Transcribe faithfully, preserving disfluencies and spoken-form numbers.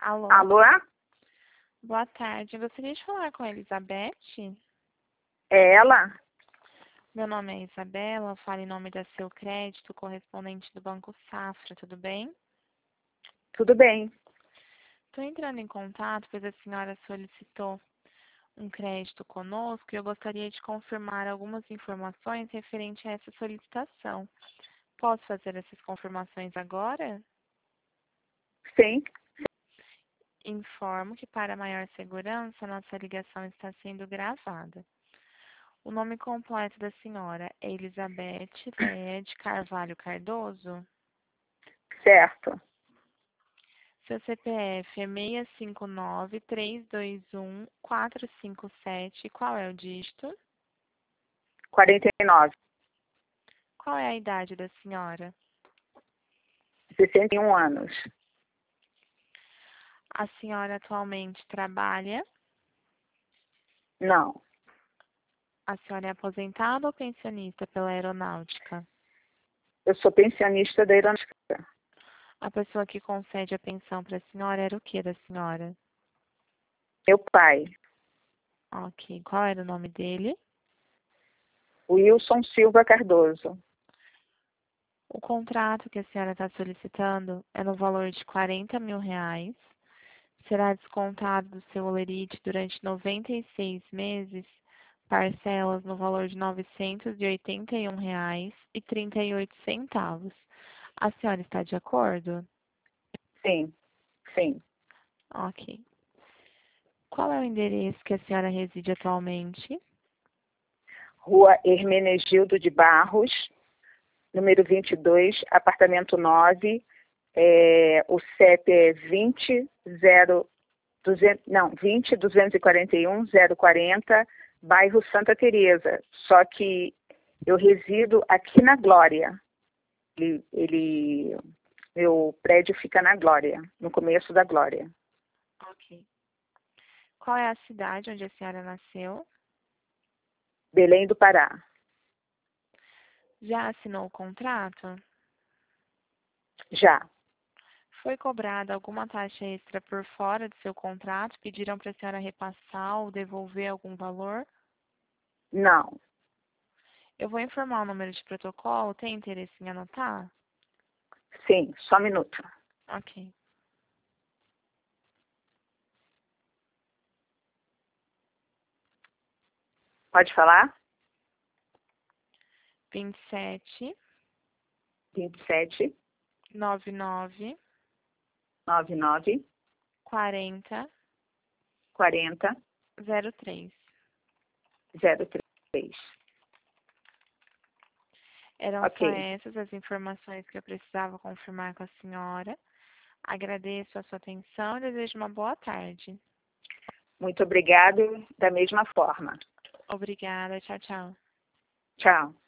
Alô, Alô? boa tarde. Eu gostaria de falar com a Elizabeth. É ela? Meu nome é Isabela, falo em nome da Seu Crédito, correspondente do Banco Safra, tudo bem? Tudo bem. Estou entrando em contato, pois a senhora solicitou um crédito conosco e eu gostaria de confirmar algumas informações referente a essa solicitação. Posso fazer essas confirmações agora? Sim, Informo que, para maior segurança, nossa ligação está sendo gravada. O nome completo da senhora é Elizabeth Léa de Carvalho Cardoso? certo. Seu C P F é seis cinco nove, três dois um, quatro cinco sete. Qual é o dígito? quarenta e nove, Qual é a idade da senhora? sessenta e um anos. A senhora atualmente trabalha? Não, A senhora é aposentada ou pensionista pela aeronáutica? eu sou pensionista da aeronáutica. A pessoa que concede a pensão para a senhora era o que da senhora? Meu pai, Ok. Qual era o nome dele? Wilson Silva Cardoso. O contrato que a senhora está solicitando é no valor de quarenta mil reais. Será descontado do seu holerite durante noventa e seis meses, parcelas no valor de novecentos e oitenta e um reais e trinta e oito centavos. A senhora está de acordo? Sim, sim. Ok. Qual é o endereço que a senhora reside atualmente? Rua Hermenegildo de Barros, número vinte e dois, apartamento nove. É, o C E P é vinte, zero, duzentos, não, vinte, duzentos e quarenta e um, zero quarenta, bairro Santa Teresa. Só que eu resido aqui na Glória. Ele, ele, meu prédio fica na Glória, no começo da Glória. Ok. Qual é a cidade onde a senhora nasceu? Belém do Pará. Já assinou o contrato? Já. Foi cobrada alguma taxa extra por fora do seu contrato? Pediram para a senhora repassar ou devolver algum valor? Não. Eu vou informar o número de protocolo. Tem interesse em anotar? Sim, só um minuto. Ok. Pode falar? vinte e sete, vinte e sete, noventa e nove, noventa e nove, quarenta, quarenta, zero três. zero três. Eram só Ok. essas as informações que eu precisava confirmar com a senhora. Agradeço a sua atenção e desejo uma boa tarde. Muito obrigado, da mesma forma. Obrigada. Tchau, tchau. Tchau.